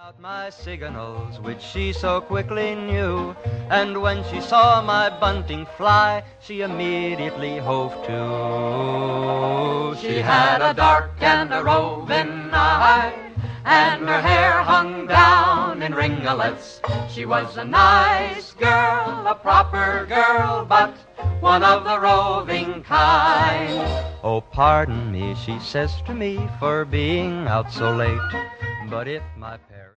Out my signals, which she so quickly knew, and when she saw my bunting fly, she immediately hove to. She had a dark and a roving eye, and her hair hung down in ringlets. She was a nice girl, a proper girl, but one of the roving kind. Oh, pardon me, she says to me, for being out so late, but if my parents